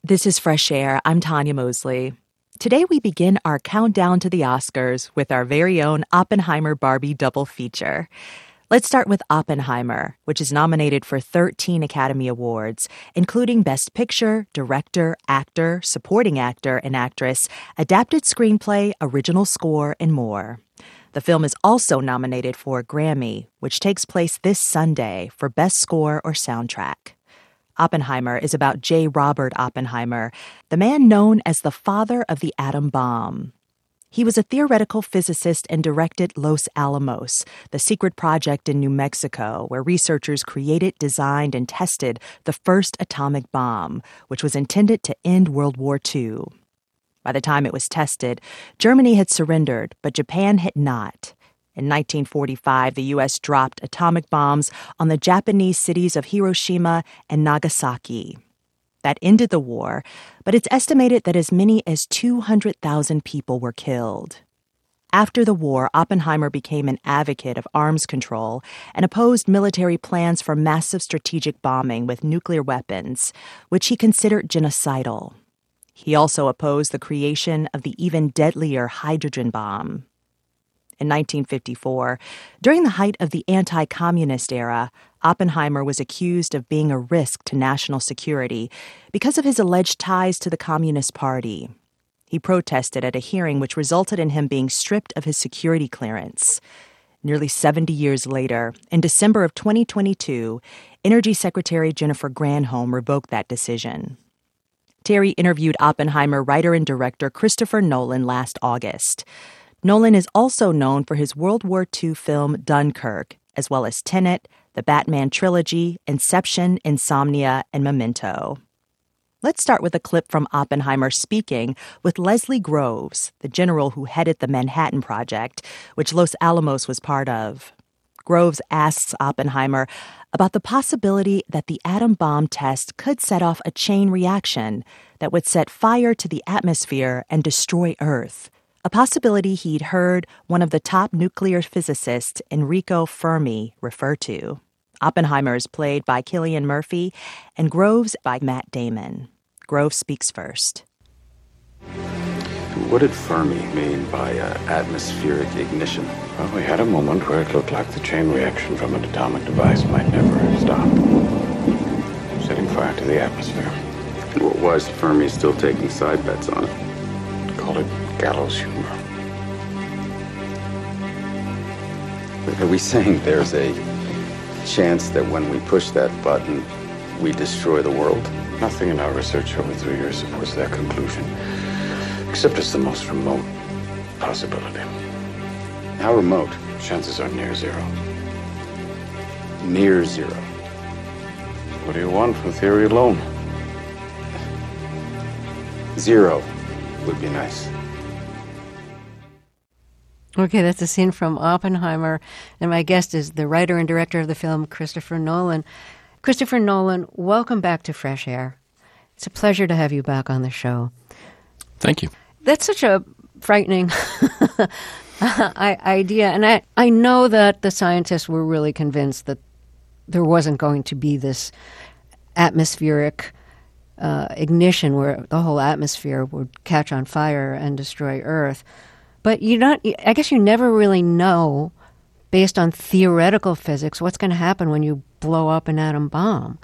This is Fresh Air. I'm Tanya Mosley. Today we begin our countdown to the Oscars with our very own Oppenheimer-Barbie double feature. Let's start with Oppenheimer, which is nominated for 13 Academy Awards, including Best Picture, Director, Actor, Supporting Actor and Actress, Adapted Screenplay, Original Score, and more. The film is also nominated for a Grammy, which takes place this Sunday for Best Score or Soundtrack. Oppenheimer is about J. Robert Oppenheimer, the man known as the father of the atom bomb. He was a theoretical physicist and directed Los Alamos, the secret project in New Mexico where researchers created, designed, and tested the first atomic bomb, which was intended to end World War II. By the time it was tested, Germany had surrendered, but Japan had not. In 1945, the U.S. dropped atomic bombs on the Japanese cities of Hiroshima and Nagasaki. That ended the war, but it's estimated that as many as 200,000 people were killed. After the war, Oppenheimer became an advocate of arms control and opposed military plans for massive strategic bombing with nuclear weapons, which he considered genocidal. He also opposed the creation of the even deadlier hydrogen bomb. In 1954, during the height of the anti-communist era, Oppenheimer was accused of being a risk to national security because of his alleged ties to the Communist Party. He protested at a hearing which resulted in him being stripped of his security clearance. Nearly 70 years later, in December of 2022, Energy Secretary Jennifer Granholm revoked that decision. Terry interviewed Oppenheimer writer and director Christopher Nolan last August. Nolan is also known for his World War II film Dunkirk, as well as Tenet, the Batman trilogy, Inception, Insomnia, and Memento. Let's start with a clip from Oppenheimer speaking with Leslie Groves, the general who headed the Manhattan Project, which Los Alamos was part of. Groves asks Oppenheimer about the possibility that the atom bomb test could set off a chain reaction that would set fire to the atmosphere and destroy Earth. A possibility he'd heard one of the top nuclear physicists, Enrico Fermi, refer to. Oppenheimer is played by Cillian Murphy and Groves by Matt Damon. Groves speaks first. What did Fermi mean by atmospheric ignition? Well, we had a moment where it looked like the chain reaction from an atomic device might never stop, setting fire to the atmosphere. Why is Fermi still taking side bets on it? Call it gallows humor. Are we saying there's a chance that when we push that button, we destroy the world? Nothing in our research over 3 years supports that conclusion, except it's the most remote possibility. How remote? Chances are near zero. Near zero. What do you want from theory alone? Zero would be nice. Okay, that's a scene from Oppenheimer, and my guest is the writer and director of the film, Christopher Nolan. Christopher Nolan, welcome back to Fresh Air. It's a pleasure to have you back on the show. Thank you. That's such a frightening idea, and I know that the scientists were really convinced that there wasn't going to be this atmospheric ignition where the whole atmosphere would catch on fire and destroy Earth. But I guess you never really know, based on theoretical physics, what's going to happen when you blow up an atom bomb.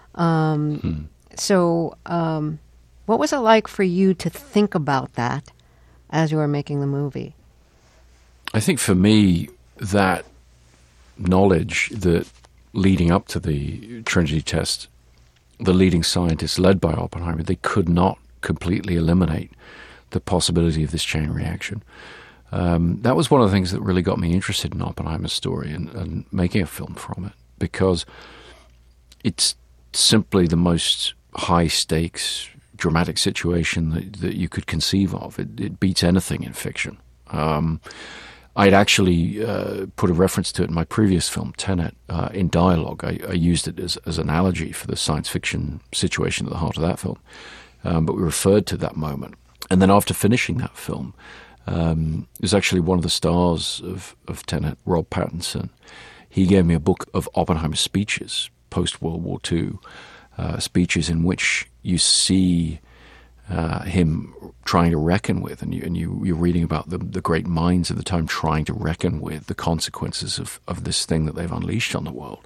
So what was it like for you to think about that as you were making the movie? I think for me, that knowledge that leading up to the Trinity test, the leading scientists led by Oppenheimer, they could not completely eliminate the possibility of this chain reaction. That was one of the things that really got me interested in Oppenheimer's story and making a film from it, because it's simply the most high-stakes, dramatic situation that you could conceive of. It beats anything in fiction. I'd actually put a reference to it in my previous film, Tenet, in dialogue. I used it as an analogy for the science fiction situation at the heart of that film. But we referred to that moment. And then after finishing that film, it was actually one of the stars of Tenet, Rob Pattinson. He gave me a book of Oppenheimer's speeches, post-World War II, speeches in which you see him trying to reckon with, and you're reading about the great minds of the time trying to reckon with the consequences of this thing that they've unleashed on the world.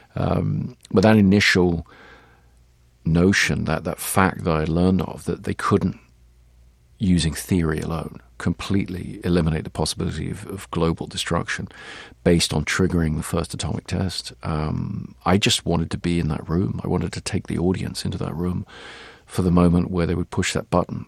But that initial notion, that fact that I learned of, that they couldn't, using theory alone, completely eliminate the possibility of global destruction based on triggering the first atomic test. I just wanted to be in that room. I wanted to take the audience into that room for the moment where they would push that button.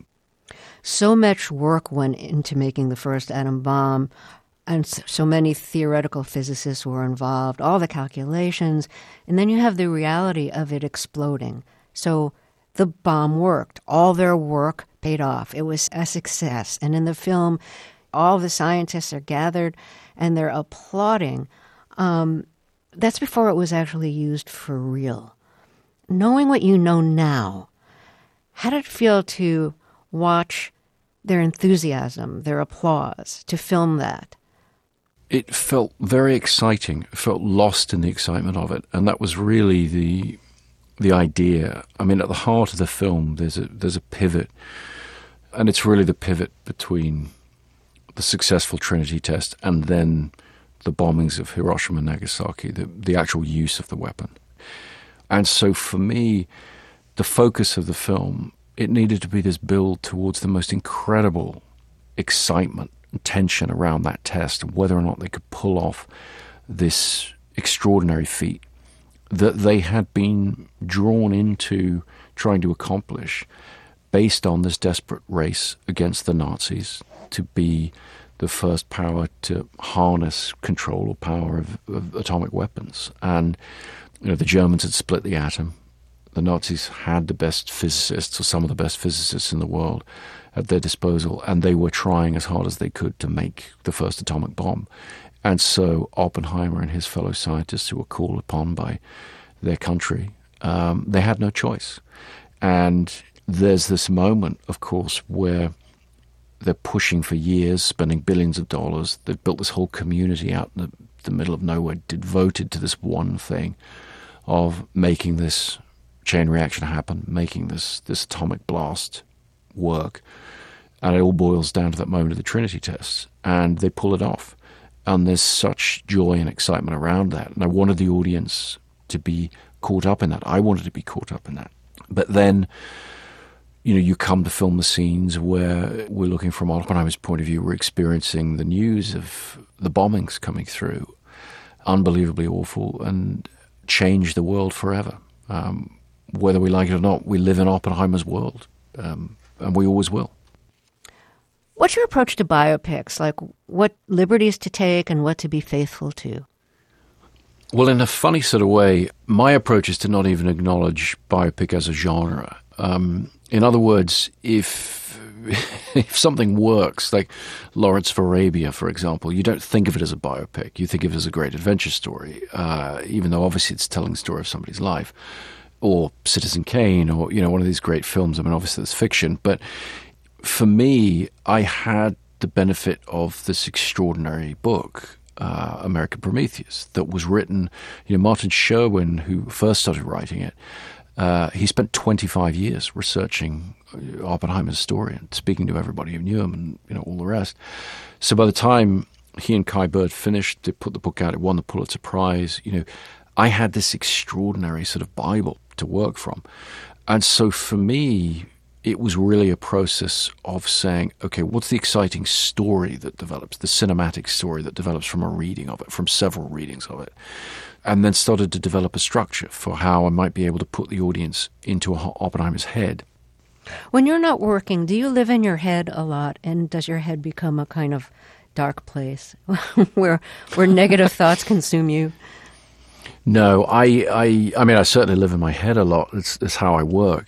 So much work went into making the first atom bomb, and so many theoretical physicists were involved, all the calculations, and then you have the reality of it exploding. So the bomb worked. All their work paid off. It was a success. And in the film, all the scientists are gathered and they're applauding. That's before it was actually used for real. Knowing what you know now, how did it feel to watch their enthusiasm, their applause, to film that? It felt very exciting. It felt lost in the excitement of it. And that was really the idea. I mean, at the heart of the film, there's a pivot. And it's really the pivot between the successful Trinity test and then the bombings of Hiroshima and Nagasaki, the actual use of the weapon. And so for me, the focus of the film, it needed to be this build towards the most incredible excitement and tension around that test, and whether or not they could pull off this extraordinary feat that they had been drawn into trying to accomplish based on this desperate race against the Nazis to be the first power to harness control or power of atomic weapons. And the Germans had split the atom. The Nazis had the best physicists, or some of the best physicists in the world, at their disposal, and they were trying as hard as they could to make the first atomic bomb. And so Oppenheimer and his fellow scientists, who were called upon by their country, they had no choice. And there's this moment, of course, where they're pushing for years, spending billions of dollars. They've built this whole community out in the middle of nowhere, devoted to this one thing of making this chain reaction happen, making this atomic blast work. And it all boils down to that moment of the Trinity tests. And they pull it off. And there's such joy and excitement around that. And I wanted the audience to be caught up in that. I wanted to be caught up in that. But then, you come to film the scenes where we're looking from Oppenheimer's point of view. We're experiencing the news of the bombings coming through. Unbelievably awful, and change the world forever. Whether we like it or not, we live in Oppenheimer's world. And we always will. What's your approach to biopics? Like, what liberties to take and what to be faithful to? Well, in a funny sort of way, my approach is to not even acknowledge biopic as a genre. In other words, if something works, like Lawrence of Arabia, for example, you don't think of it as a biopic. You think of it as a great adventure story, even though obviously it's telling the story of somebody's life. Or Citizen Kane, or, one of these great films. I mean, obviously it's fiction, but for me, I had the benefit of this extraordinary book, American Prometheus, that was written, Martin Sherwin, who first started writing it, he spent 25 years researching Oppenheimer's story and speaking to everybody who knew him and, all the rest. So by the time he and Kai Bird finished, they put the book out, it won the Pulitzer Prize, I had this extraordinary sort of Bible to work from. And so for me, it was really a process of saying, okay, what's the exciting story that develops, the cinematic story that develops from a reading of it, from several readings of it, and then started to develop a structure for how I might be able to put the audience into Oppenheimer's head. When you're not working, do you live in your head a lot, and does your head become a kind of dark place where negative thoughts consume you? No, I mean, I certainly live in my head a lot. It's how I work.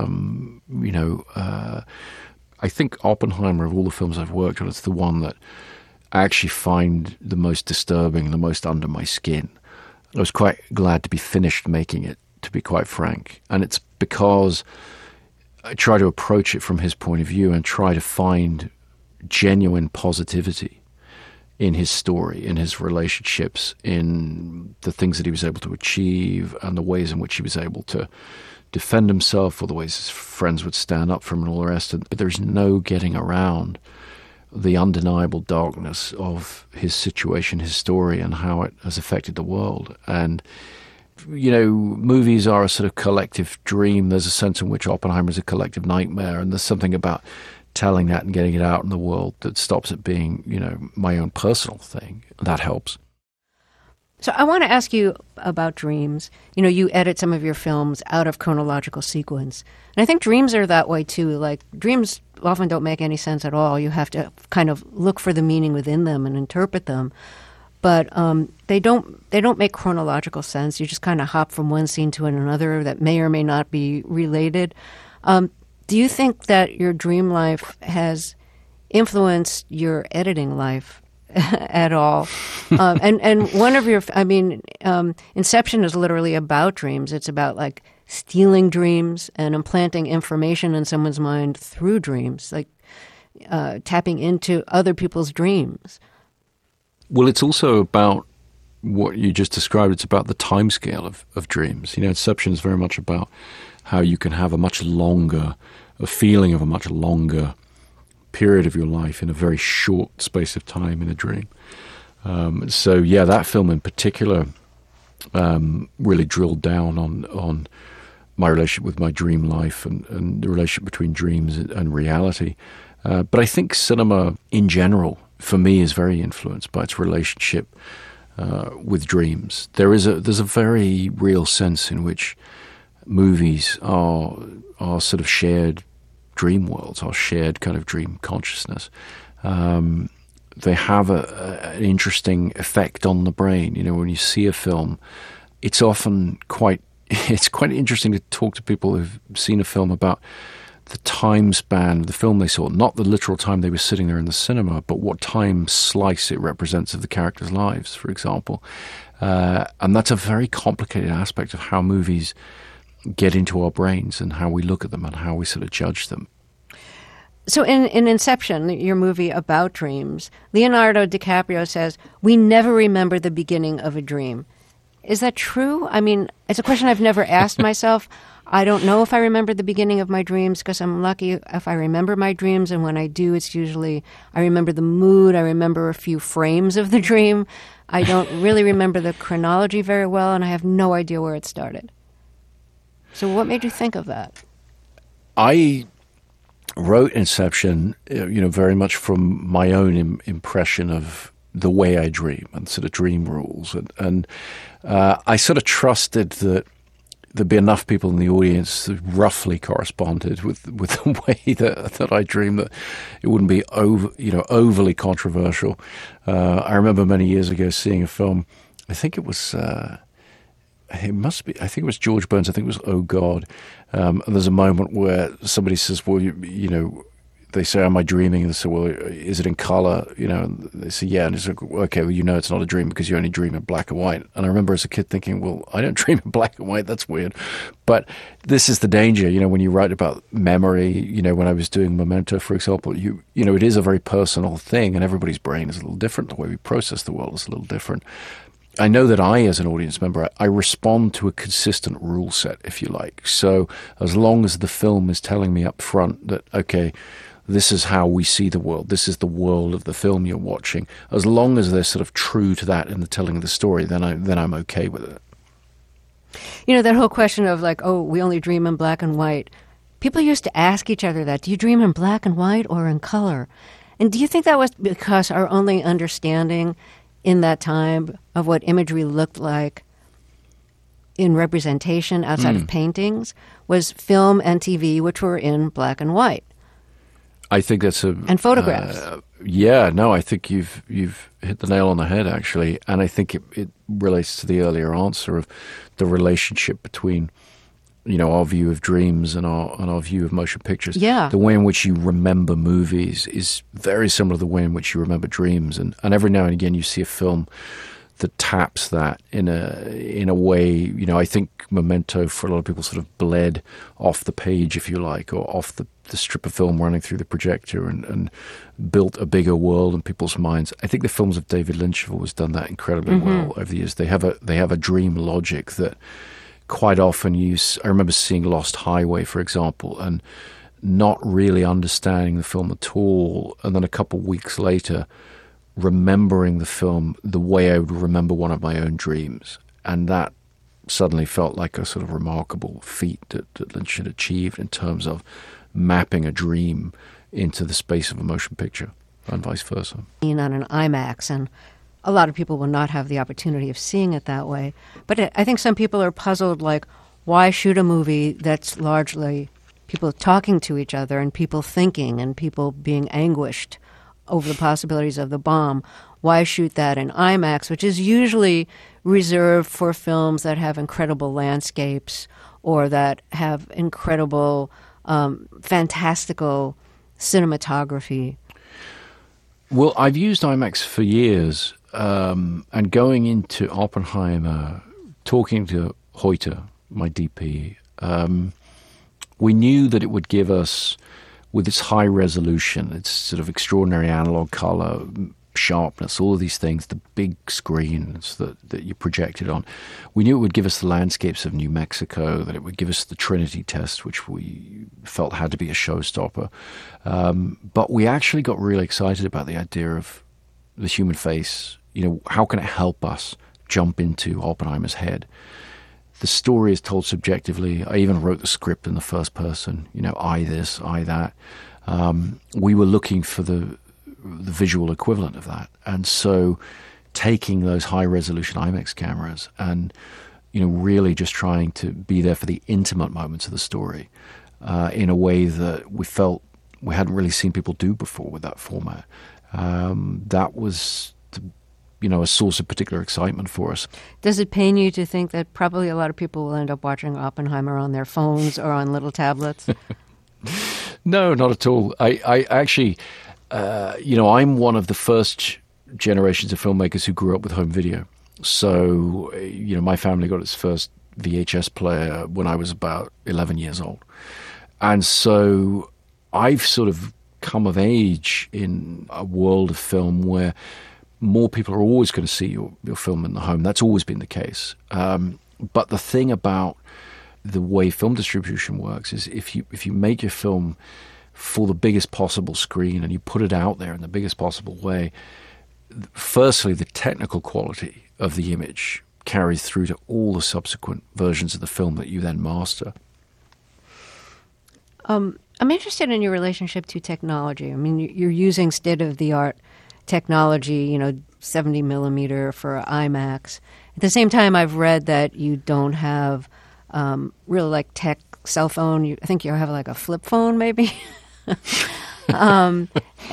I think Oppenheimer, of all the films I've worked on, it's the one that I actually find the most disturbing, the most under my skin. I was quite glad to be finished making it, to be quite frank. And it's because I try to approach it from his point of view and try to find genuine positivity in his story, in his relationships, in the things that he was able to achieve and the ways in which he was able to defend himself, or the ways his friends would stand up for him and all the rest. But there's no getting around the undeniable darkness of his situation, his story, and how it has affected the world. And, you know, movies are a sort of collective dream. There's a sense in which Oppenheimer is a collective nightmare, and there's something about telling that and getting it out in the world that stops it being, you know, my own personal thing. That helps. So I want to ask you about dreams. You know, you edit some of your films out of chronological sequence. And I think dreams are that way too. Like, dreams often don't make any sense at all. You have to kind of look for the meaning within them and interpret them. But they don't make chronological sense. You just kind of hop from one scene to another that may or may not be related. Do you think that your dream life has influenced your editing life at all? And one of your, Inception is literally about dreams. It's about like stealing dreams and implanting information in someone's mind through dreams, like tapping into other people's dreams. Well, it's also about what you just described. It's about the timescale of dreams. You know, Inception is very much about how you can have a feeling of a much longer period of your life in a very short space of time in a dream. So yeah, that film in particular really drilled down on my relationship with my dream life and the relationship between dreams and reality. But I think cinema in general, for me, is very influenced by its relationship with dreams. There's a very real sense in which movies are sort of shared dream worlds, our shared kind of dream consciousness. They have an interesting effect on the brain. You know, when you see a film, it's often quite interesting to talk to people who've seen a film about the time span of the film they saw, not the literal time they were sitting there in the cinema, but what time slice it represents of the characters' lives, for example. And that's a very complicated aspect of how movies get into our brains and how we look at them and how we sort of judge them. So in Inception, your movie about dreams, Leonardo DiCaprio says, "We never remember the beginning of a dream." Is that true? I mean, it's a question I've never asked myself. I don't know if I remember the beginning of my dreams because I'm lucky if I remember my dreams. And when I do, it's usually I remember the mood. I remember a few frames of the dream. I don't really remember the chronology very well, and I have no idea where it started. So what made you think of that? I wrote Inception, you know, very much from my own impression of the way I dream and sort of dream rules. And I sort of trusted that there'd be enough people in the audience that roughly corresponded with the way that I dream, that it wouldn't be overly controversial. I remember many years ago seeing a film, I think it was George Burns, I think it was Oh God. And there's a moment where somebody says, well, you know, they say, am I dreaming? And they say, well, is it in color? You know, and they say, yeah. And it's like, okay, well, you know it's not a dream because you only dream in black and white. And I remember as a kid thinking, well, I don't dream in black and white. That's weird. But this is the danger, you know, when you write about memory, you know, when I was doing Memento, for example, you know, it is a very personal thing and everybody's brain is a little different. The way we process the world is a little different. I know that I, as an audience member, I respond to a consistent rule set, if you like. So as long as the film is telling me up front that, okay, this is how we see the world, this is the world of the film you're watching, as long as they're sort of true to that in the telling of the story, then I'm okay with it. You know, that whole question of like, oh, we only dream in black and white. People used to ask each other that. Do you dream in black and white or in color? And do you think that was because our only understanding in that time of what imagery looked like in representation outside of paintings was film and TV, which were in black and white? I think that's and photographs. I think you've hit the nail on the head, actually, and I think it relates to the earlier answer of the relationship between, you know, our view of dreams and our view of motion pictures. Yeah. The way in which you remember movies is very similar to the way in which you remember dreams, and every now and again you see a film that taps that in a way. You know, I think Memento for a lot of people sort of bled off the page, if you like, or off the strip of film running through the projector and built a bigger world in people's minds. I think the films of David Lynch have always done that incredibly well over the years. They have a dream logic that quite often I remember seeing Lost Highway, for example, and not really understanding the film at all, and then a couple of weeks later remembering the film the way I would remember one of my own dreams. And that suddenly felt like a sort of remarkable feat that Lynch had achieved in terms of mapping a dream into the space of a motion picture, and vice versa. On an IMAX, and a lot of people will not have the opportunity of seeing it that way. But I think some people are puzzled, like, why shoot a movie that's largely people talking to each other and people thinking and people being anguished over the possibilities of the bomb? Why shoot that in IMAX, which is usually reserved for films that have incredible landscapes or that have incredible, fantastical cinematography? Well, I've used IMAX for years, and going into Oppenheimer, talking to Hoyte, my DP, we knew that it would give us, with its high resolution, its sort of extraordinary analog color, sharpness, all of these things, the big screens that you projected on, we knew it would give us the landscapes of New Mexico, that it would give us the Trinity test, which we felt had to be a showstopper. But we actually got really excited about the idea of the human face. You know, how can it help us jump into Oppenheimer's head? The story is told subjectively. I even wrote the script in the first person, you know, I this, I that. We were looking for the visual equivalent of that. And so taking those high-resolution IMAX cameras and, you know, really just trying to be there for the intimate moments of the story in a way that we felt we hadn't really seen people do before with that format. That was, you know, a source of particular excitement for us. Does it pain you to think that probably a lot of people will end up watching Oppenheimer on their phones or on little tablets? No, not at all. I actually... you know, I'm one of the first generations of filmmakers who grew up with home video. So, you know, my family got its first VHS player when I was about 11 years old. And so I've sort of come of age in a world of film where more people are always going to see your film in the home. That's always been the case. But the thing about the way film distribution works is if you make your film for the biggest possible screen and you put it out there in the biggest possible way, firstly, the technical quality of the image carries through to all the subsequent versions of the film that you then master. I'm interested in your relationship to technology. I mean, you're using state-of-the-art technology, you know, 70 millimeter for IMAX. At the same time, I've read that you don't have really like tech cell phone. I think you have like a flip phone, maybe. And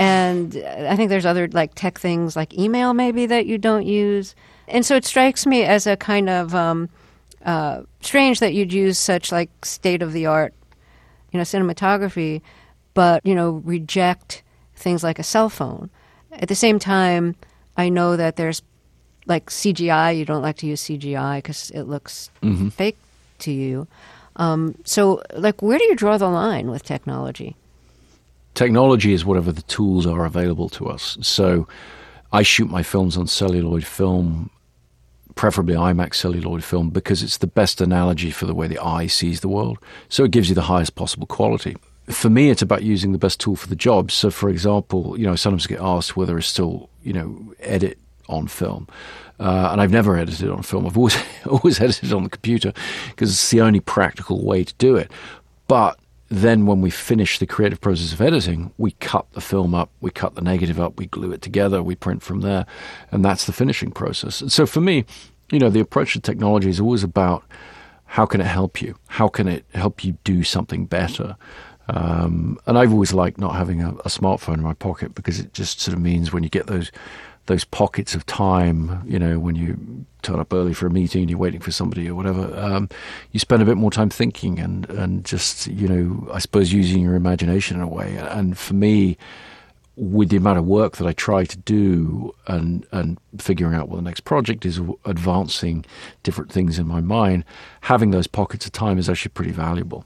I think there's other like tech things like email maybe that you don't use. And so it strikes me as a kind of strange that you'd use such like state-of-the-art, you know, cinematography, but, you know, reject things like a cell phone. At the same time, I know that there's like CGI. You don't like to use CGI because it looks fake to you. So like, where do you draw the line with technology? Technology is whatever the tools are available to us. So I shoot my films on celluloid film, preferably IMAX celluloid film, because it's the best analogy for the way the eye sees the world. So it gives you the highest possible quality. For me, it's about using the best tool for the job. So, for example, you know, sometimes I get asked whether I still, you know, edit on film. And I've never edited on film. I've always edited on the computer because it's the only practical way to do it. But then when we finish the creative process of editing, we cut the film up, we cut the negative up, we glue it together, we print from there, and that's the finishing process. And so for me, you know, the approach to technology is always about how can it help you? How can it help you do something better? And I've always liked not having a smartphone in my pocket because it just sort of means when you get those pockets of time, you know, when you turn up early for a meeting, you're waiting for somebody or whatever, you spend a bit more time thinking and just, you know, I suppose using your imagination in a way. And for me, with the amount of work that I try to do and figuring out what the next project is, advancing different things in my mind, having those pockets of time is actually pretty valuable.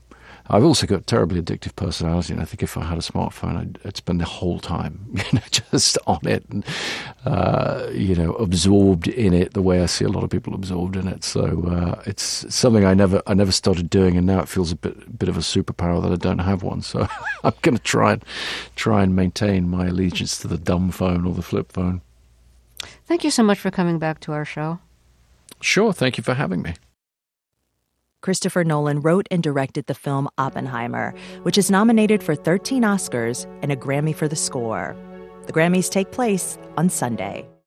I've also got a terribly addictive personality, and I think if I had a smartphone, I'd spend the whole time, just on it and, absorbed in it the way I see a lot of people absorbed in it. So it's something I never started doing, and now it feels a bit of a superpower that I don't have one. So I'm going to try and maintain my allegiance to the dumb phone or the flip phone. Thank you so much for coming back to our show. Sure, thank you for having me. Christopher Nolan wrote and directed the film Oppenheimer, which is nominated for 13 Oscars and a Grammy for the score. The Grammys take place on Sunday.